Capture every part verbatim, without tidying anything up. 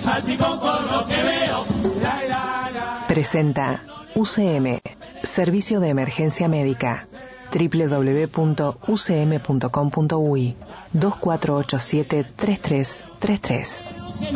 salpicón por lo que veo. La, la, la. Presenta U C M, Servicio de Emergencia Médica. doble u doble u doble u punto u c m punto com punto u i dos cuatro ocho siete, tres tres tres tres.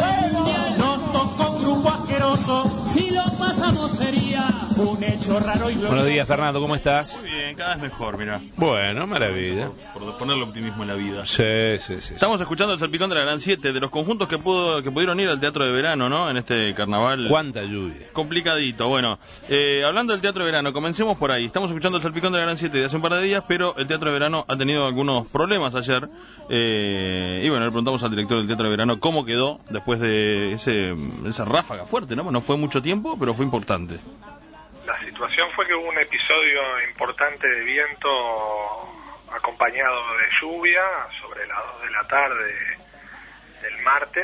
No tocó un grupo asqueroso, si lo pasamos sería un hecho raro y glorioso. Buenos días, Fernando, ¿cómo estás? Muy bien, cada vez mejor, mira. Bueno, maravilla. Por, por ponerle optimismo en la vida. Sí, sí, sí. Estamos escuchando el Salpicón de la Gran siete, de los conjuntos que pudo que pudieron ir al Teatro de Verano, ¿no? En este carnaval. ¿Cuánta lluvia? Complicadito. Bueno, eh, hablando del Teatro de Verano, comencemos por ahí. Estamos escuchando el Salpicón de la Gran siete de hace un par de días, pero el Teatro de Verano ha tenido algunos problemas ayer. Eh, y bueno, le preguntamos al director del Teatro de Verano cómo quedó después de ese esa ráfaga fuerte, ¿no? No fue mucho tiempo, pero fue importante. La situación fue que hubo un episodio importante de viento acompañado de lluvia sobre las dos de la tarde del martes.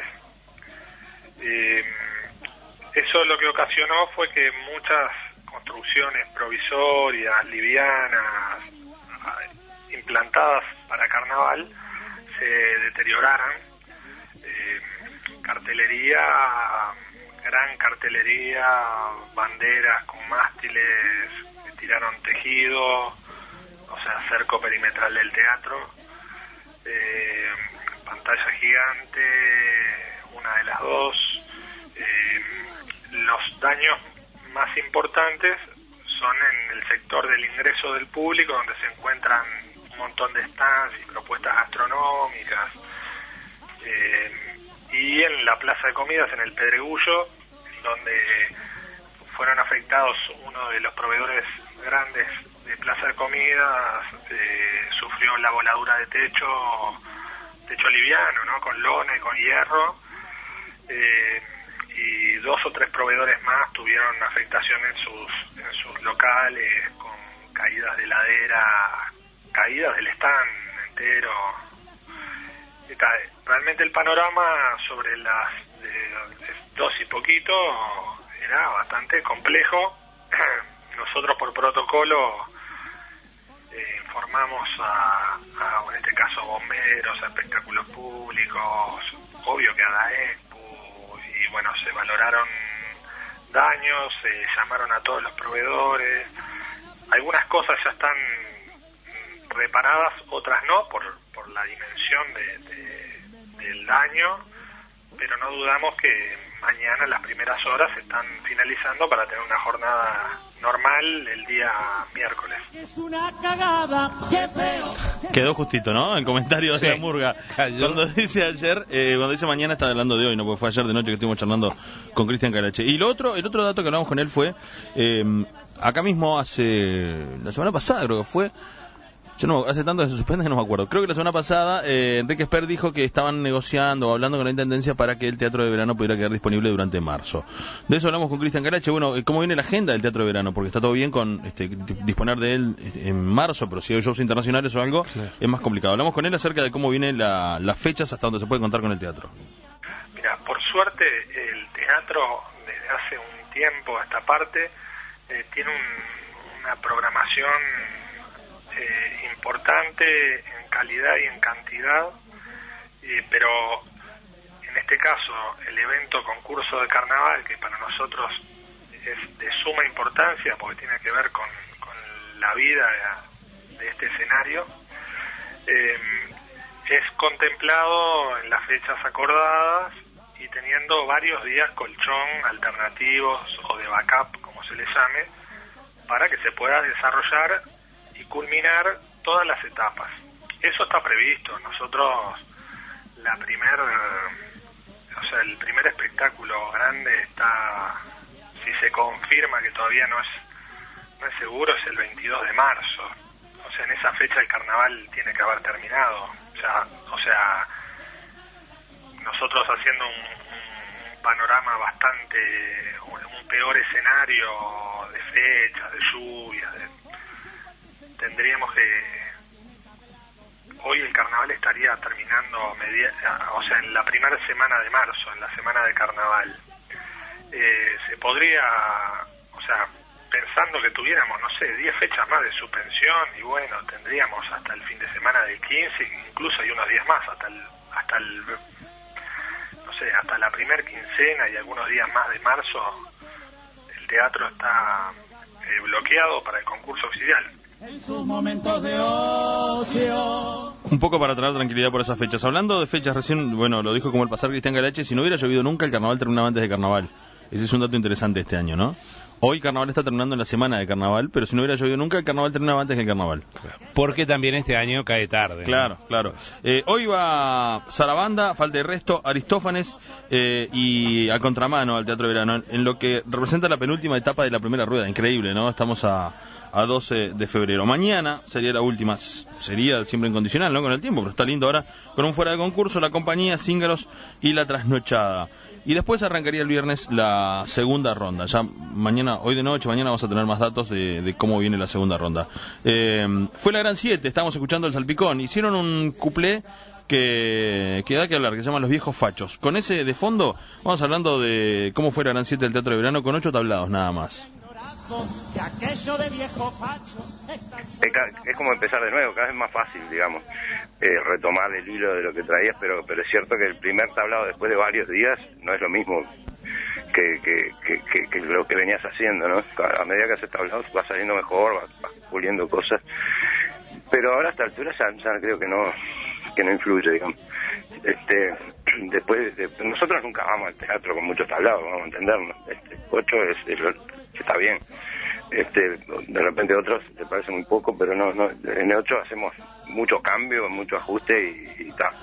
Eh, eso lo que ocasionó fue que muchas construcciones provisorias, livianas, implantadas para carnaval, se deterioraran. Eh, cartelería, gran cartelería, banderas con mástiles, tiraron tejido, o sea, cerco perimetral del teatro, eh, pantalla gigante, una de las dos. Eh, los daños más importantes son en el sector del ingreso del público, donde se encuentran un montón de stands y propuestas gastronómicas, eh, y en la plaza de comidas, en el Pedregullo, donde fueron afectados uno de los proveedores grandes de plaza de comidas, eh, sufrió la voladura de techo, techo liviano, ¿no? Con lona y con hierro, eh, y dos o tres proveedores más tuvieron afectación en sus, en sus locales, con caídas de ladera, caídas del stand entero. Está, realmente el panorama sobre las de, de dos y poquito era bastante complejo. Nosotros por protocolo eh, informamos a, a, en este caso, bomberos, a espectáculos públicos, obvio que a DAECPU, y bueno, se valoraron daños, se llamaron a todos los proveedores. Algunas cosas ya están reparadas, otras no, por, por la dimensión de, de, del daño, pero no dudamos que mañana, las primeras horas, están finalizando para tener una jornada normal el día miércoles. Es una cagada, qué feo. Quedó justito, ¿no? El comentario Sí. de la murga. Cayó. Cuando dice ayer, eh, cuando dice mañana, está hablando de hoy, ¿no? Porque fue ayer de noche que estuvimos charlando con Cristian Calache. Y lo otro, el otro dato que hablamos con él fue, eh, acá mismo hace, la semana pasada creo que fue, yo no, hace tanto que se suspende que no me acuerdo. Creo que la semana pasada eh, Enrique Esper dijo que estaban negociando o hablando con la Intendencia para que el Teatro de Verano pudiera quedar disponible durante marzo. De eso hablamos con Cristian Calache. Bueno, ¿cómo viene la agenda del Teatro de Verano? Porque está todo bien con este, disponer de él en marzo, pero si hay shows internacionales o algo, sí, es más complicado. Hablamos con él acerca de cómo vienen la, las fechas hasta donde se puede contar con el teatro. Mira, por suerte el teatro desde hace un tiempo a esta parte eh, tiene un, una programación Eh, importante en calidad y en cantidad, eh, pero en este caso el evento concurso de carnaval, que para nosotros es de suma importancia porque tiene que ver con, con la vida de, de este escenario, eh, es contemplado en las fechas acordadas y teniendo varios días colchón alternativos o de backup, como se le llame, para que se pueda desarrollar y culminar todas las etapas. Eso está previsto. Nosotros, la primer, o sea, el primer espectáculo grande está, si se confirma que todavía no es, no es seguro, es el veintidós de marzo. O sea, en esa fecha el carnaval tiene que haber terminado. O sea, o sea nosotros haciendo un, un panorama bastante, un, un peor escenario de fechas, de lluvias, de tendríamos que hoy el carnaval estaría terminando media, o sea, en la primera semana de marzo, en la semana de carnaval. Eh, se podría, o sea, pensando que tuviéramos, no sé, diez fechas más de suspensión, y bueno, tendríamos hasta el fin de semana del quince, incluso hay unos días más, hasta el, hasta el, no sé, hasta la primer quincena y algunos días más de marzo, el teatro está eh, bloqueado para el concurso oficial. En sus momentos de ocio. Un poco para traer tranquilidad por esas fechas. Hablando de fechas, recién, bueno, lo dijo como el pasar Cristian Galache, si no hubiera llovido nunca, el carnaval terminaba antes de carnaval. Ese es un dato interesante este año, ¿no? Hoy carnaval está terminando en la semana de carnaval, pero si no hubiera llovido nunca, el carnaval terminaba antes que el carnaval. Porque también este año cae tarde, ¿no? Claro, claro. Eh, hoy va Sarabanda, Falta de Resto, Aristófanes eh, y a contramano al Teatro de Verano, en lo que representa la penúltima etapa de la primera rueda. Increíble, ¿no? Estamos a... a doce de febrero. Mañana sería la última, sería siempre incondicional, ¿no? Con el tiempo, pero está lindo ahora, con un fuera de concurso, la compañía, Cíngaros y la trasnochada. Y después arrancaría el viernes la segunda ronda. Ya mañana, hoy de noche, mañana vamos a tener más datos de, de cómo viene la segunda ronda. Eh, fue la Gran siete, estábamos escuchando el Salpicón, hicieron un cuplé que, que da que hablar, que se llama Los Viejos Fachos. Con ese de fondo, vamos hablando de cómo fue la Gran siete del Teatro de Verano, con ocho tablados nada más. Que aquello de viejo facho es, es como empezar de nuevo, cada vez más fácil, digamos, eh, retomar el hilo de lo que traías, pero pero es cierto que el primer tablado después de varios días no es lo mismo que, que, que, que, que lo que venías haciendo, ¿no? A medida que haces tablados vas saliendo mejor, vas, vas puliendo cosas, pero ahora a esta altura ya, ya creo que no que no influye, digamos. Este, después de, nosotros nunca vamos al teatro con muchos tablados, vamos a entendernos. Este, ocho es, es lo, está bien. Este, de repente otros te parece muy poco, pero no, no, en el ocho hacemos mucho cambio, mucho ajuste y, y tal.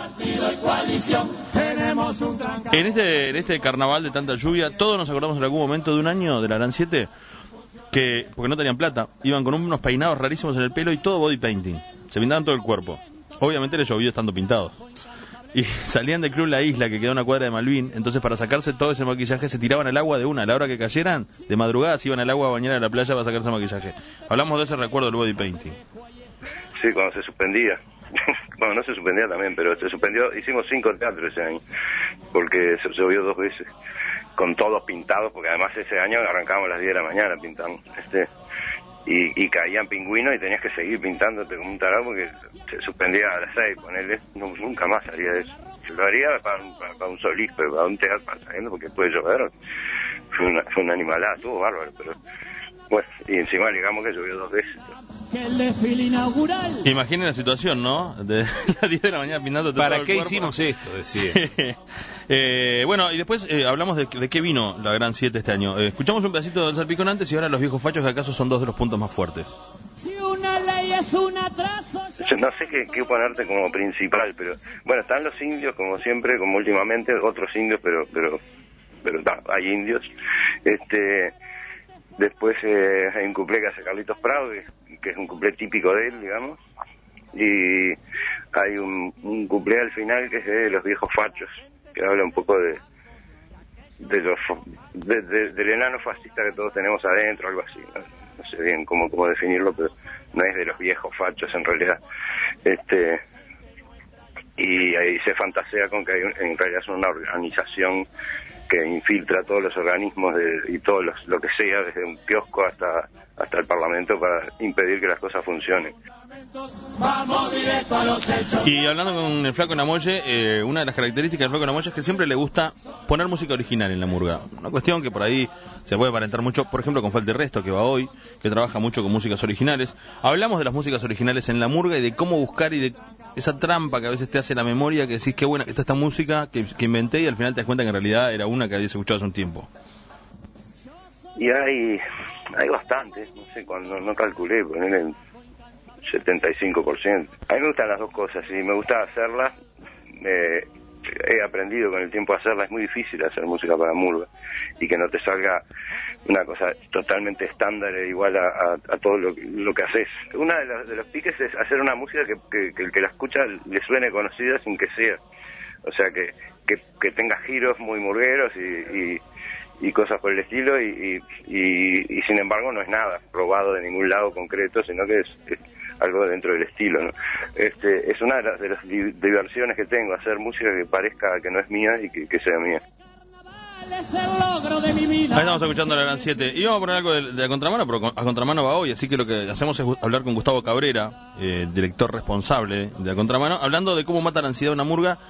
En este, en este carnaval de tanta lluvia, todos nos acordamos en algún momento de un año de la Gran siete que, porque no tenían plata, iban con unos peinados rarísimos en el pelo y todo body painting, se pintaban todo el cuerpo. Obviamente les llovió estando pintados. Y salían del club La Isla, que queda a una cuadra de Malvin, entonces para sacarse todo ese maquillaje se tiraban al agua de una. A la hora que cayeran, de madrugada se iban al agua a bañar a la playa para sacarse el maquillaje. Hablamos de ese recuerdo del body painting. Sí, cuando se suspendía. Bueno, no se suspendía también, pero se suspendió. Hicimos cinco teatros ese año, porque se llovió dos veces, con todos pintados, porque además ese año arrancábamos a las diez de la mañana pintando. Este... Y, y caían pingüinos y tenías que seguir pintándote como un tarado porque se suspendía a las seis, ponerle, no, nunca más salía de eso. Lo haría para, para, para un solís, pero para un teatro, para saliendo porque después de llover, fue una, fue una animalada, estuvo bárbaro, pero bueno, y encima digamos que llovió dos veces. El desfile inaugural. Imaginen la situación, ¿no? De las diez de la mañana pintando todo ¿Para el qué cuerpo. hicimos esto? Decía. Sí. Eh, bueno, y después eh, hablamos de, de qué vino la Gran siete este año. Eh, escuchamos un pedacito del Salpicón antes y ahora Los Viejos Fachos, que acaso son dos de los puntos más fuertes. Si una ley es un atraso. Yo no sé qué, qué ponerte como principal, pero bueno, están los indios como siempre, como últimamente, otros indios, pero pero pero ta, hay indios. Este, después eh, hay un cuplé que hace Carlitos Prado, que, que es un cuplé típico de él, digamos, y hay un, un cuplé al final que es de Los Viejos Fachos, que habla un poco de de los de, de, del enano fascista que todos tenemos adentro, algo así, no, no sé bien cómo cómo definirlo, pero no es de los viejos fachos en realidad. Este, y ahí se fantasea con que hay, en realidad es una organización que infiltra todos los organismos de, y todo los, lo que sea, desde un kiosco hasta hasta el Parlamento, para impedir que las cosas funcionen. Vamos directo a los hechos. Y hablando con el Flaco Namoye, eh, una de las características del Flaco Namoye es que siempre le gusta poner música original en la murga. Una cuestión que por ahí se puede aparentar mucho, por ejemplo, con Falta de Resto, que va hoy, que trabaja mucho con músicas originales. Hablamos de las músicas originales en la murga y de cómo buscar y de esa trampa que a veces te hace la memoria, que decís qué buena que está esta música que, que inventé, y al final te das cuenta que en realidad era una que habías escuchado hace un tiempo. Y hay hay bastantes, no sé, cuando no calculé, ponerle el setenta y cinco por ciento. A mí me gustan las dos cosas, y me gusta hacerlas, eh, he aprendido con el tiempo a hacerlas, es muy difícil hacer música para murga, y que no te salga una cosa totalmente estándar e igual a, a, a todo lo, lo que haces. Uno de, los, de los piques es hacer una música que, que, que el que la escucha le suene conocida sin que sea, o sea, que, que, que tenga giros muy murgueros y... y y cosas por el estilo, y, y, y, y sin embargo no es nada robado de ningún lado concreto, sino que es, es algo dentro del estilo, ¿no? Este, es una de las, de las diversiones que tengo, hacer música que parezca que no es mía y que, que sea mía. Es el logro de mi vida. Ahí estamos escuchando la Gran siete. Y vamos a poner algo de, de la contramano, pero a contramano va hoy, así que lo que hacemos es hablar con Gustavo Cabrera, eh, director responsable de la contramano, hablando de cómo mata la ansiedad una murga,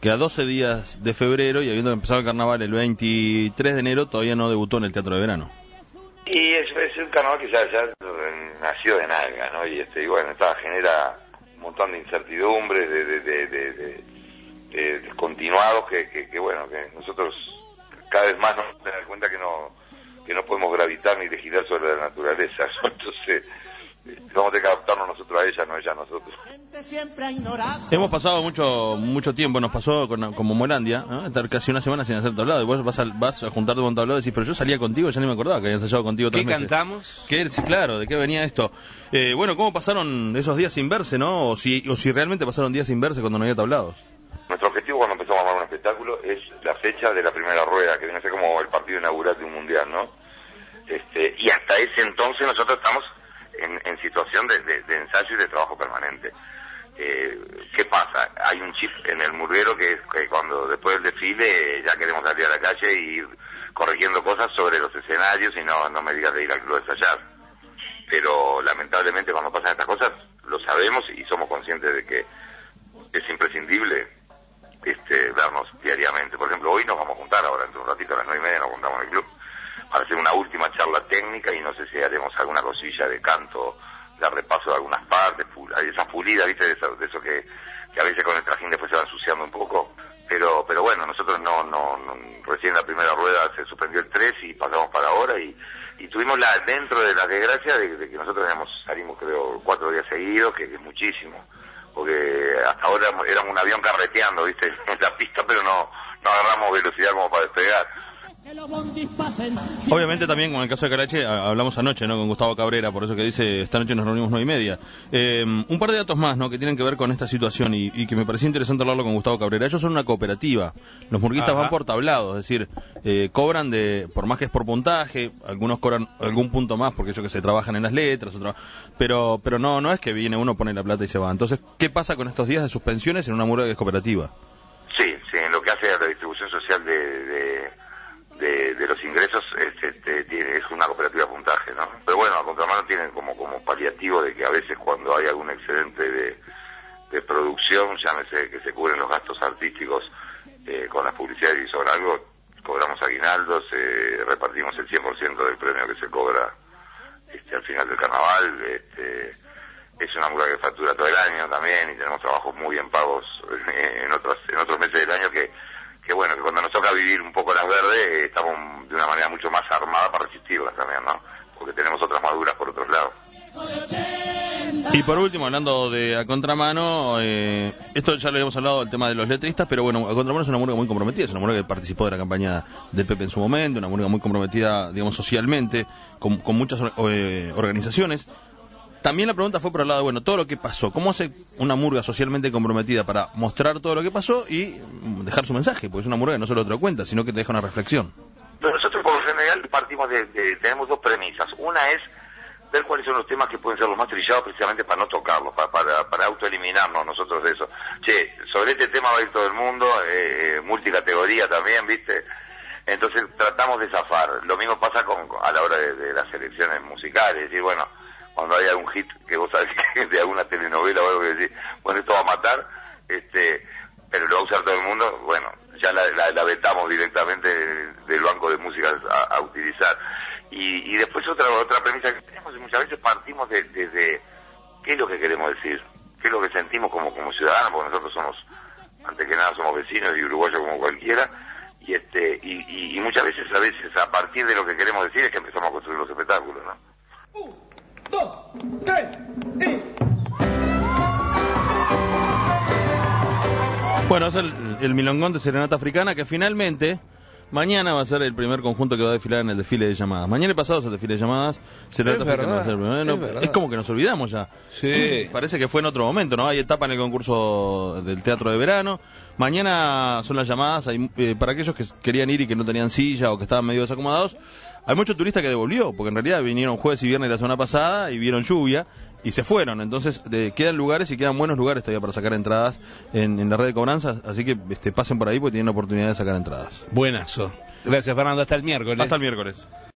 que a doce días de febrero y habiendo empezado el carnaval el veintitrés de enero, todavía no debutó en el Teatro de Verano. Y es, es un carnaval que ya, ya nació de nalga, ¿no? Y, este, y bueno, esta genera un montón de incertidumbres, de, de, de, de, de, de, de continuados que, que, que, bueno, que nosotros cada vez más nos tenemos cuenta que no, que no podemos gravitar ni legislar sobre la naturaleza, ¿no? Entonces vamos a tener que adaptarnos nosotros a ella, no ella a nosotros. Hemos pasado mucho mucho tiempo, nos pasó con, como Molandia, ¿no? Estar casi una semana sin hacer tablado, y vos vas a, vas a juntarte con un tablado y decís, pero yo salía contigo, ya ni me acordaba que había ensayado contigo tres ¿Qué meses. cantamos? ¿Qué, sí, claro, ¿de qué venía esto? Eh, bueno, ¿cómo pasaron esos días sin verse, no? O si, o si realmente pasaron días sin verse cuando no había tablados. Nuestro objetivo cuando empezamos a armar un espectáculo es la fecha de la primera rueda, que viene a ser como el partido inaugural de un mundial, ¿no? Este, y hasta ese entonces nosotros estamos en, en situación de, de, de ensayo y de trabajo permanente. Eh, ¿Qué pasa? Hay un chip en el murguero que es que cuando después del desfile eh, ya queremos salir a la calle y ir corrigiendo cosas sobre los escenarios y no, no me digas de ir al club a ensayar. Pero lamentablemente cuando pasan estas cosas lo sabemos y somos conscientes de que es imprescindible este, vernos diariamente. Por ejemplo, hoy nos vamos a juntar ahora, entre un ratito a las nueve y media nos juntamos en el club para hacer una última charla técnica y no sé si haremos alguna cosilla de canto, de repaso de algunas partes, esas pulidas, ¿viste? De eso, de eso que, que a veces con el trajín después se va ensuciando un poco. Pero pero bueno, nosotros no, no, no recién la primera rueda se suspendió el tres y pasamos para ahora y, y tuvimos la dentro de la desgracia de, de que nosotros habíamos, salimos creo cuatro días seguidos, que es muchísimo, porque hasta ahora éramos un avión carreteando, ¿viste? En la pista, pero no, no agarramos velocidad como para despegar. Obviamente también con el caso de Carache hablamos anoche, ¿no? Con Gustavo Cabrera, por eso que dice esta noche nos reunimos nueve y media. Eh, un par de datos más, ¿no? Que tienen que ver con esta situación y, y que me pareció interesante hablarlo con Gustavo Cabrera. Ellos son una cooperativa, los murguistas Ajá. van por tablados, es decir, eh, cobran de, por más que es por puntaje, algunos cobran algún punto más porque ellos que se trabajan en las letras, otro, pero pero no no es que viene uno, pone la plata y se va. Entonces, ¿qué pasa con estos días de suspensiones en una murga que es cooperativa? Sí, sí, en lo que hace a la distribución social de... de... De, de los ingresos este, este, tiene, es una cooperativa de puntaje, ¿no? Pero bueno, a contramano tienen como como paliativo de que a veces cuando hay algún excedente de, de producción, llámese que se cubren los gastos artísticos eh, con las publicidades y sobre algo, cobramos aguinaldos, eh, repartimos el cien por ciento del premio que se cobra este, al final del carnaval. Este, es una murga que factura todo el año también y tenemos trabajos muy bien pagos en, otros, en otros meses del año que que bueno, que cuando nos toca vivir un poco las verdes, eh, estamos de una manera mucho más armada para resistirlas también, ¿no? Porque tenemos otras maduras por otros lados. Y por último, hablando de A Contramano, eh, esto ya lo habíamos hablado del tema de los letristas, pero bueno, A Contramano es una murga muy comprometida, es una murga que participó de la campaña de Pepe en su momento, una murga muy comprometida, digamos, socialmente, con, con muchas eh, organizaciones. También la pregunta fue por el lado de, bueno, todo lo que pasó. ¿Cómo hace una murga socialmente comprometida para mostrar todo lo que pasó y dejar su mensaje? Porque es una murga que no solo te lo cuenta, sino que te deja una reflexión. Nosotros por lo general partimos de, de, tenemos dos premisas. Una es ver cuáles son los temas que pueden ser los más trillados precisamente para no tocarlos, para, para, para autoeliminarnos nosotros de eso. Che, sobre este tema va a ir todo el mundo, eh, multicategoría también, ¿viste? Entonces tratamos de zafar. Lo mismo pasa con a la hora de, de las selecciones musicales, es decir, bueno, cuando hay algún hit que vos sabés que es de alguna telenovela o algo que decís, bueno, esto va a matar, este, pero lo va a usar todo el mundo, bueno, ya la, la, la vetamos directamente del banco de música a, a utilizar. Y, y después otra otra premisa que tenemos, y muchas veces partimos de, de, de qué es lo que queremos decir, qué es lo que sentimos como, como ciudadanos, porque nosotros somos, antes que nada, somos vecinos y uruguayos como cualquiera, y este y, y, y muchas veces, a veces, a partir de lo que queremos decir es que empezamos a construir los espectáculos, ¿no? Dos, tres, y... Bueno, es el, el milongón de Serenata Africana que finalmente mañana va a ser el primer conjunto que va a desfilar en el desfile de llamadas. Mañana y pasado es el desfile de llamadas. Serenata es Africana verdad, va a ser el primero. es, No, es como que nos olvidamos ya. Sí. Parece que fue en otro momento, ¿no? Hay etapa en el concurso del Teatro de Verano. Mañana son las llamadas. Hay, eh, para aquellos que querían ir y que no tenían silla o que estaban medio desacomodados, hay muchos turistas que devolvió, porque en realidad vinieron jueves y viernes la semana pasada y vieron lluvia y se fueron. Entonces eh, quedan lugares y quedan buenos lugares todavía para sacar entradas en, en la red de cobranzas, así que este, pasen por ahí porque tienen la oportunidad de sacar entradas. Buenazo. Gracias, Fernando. Hasta el miércoles. Hasta el miércoles.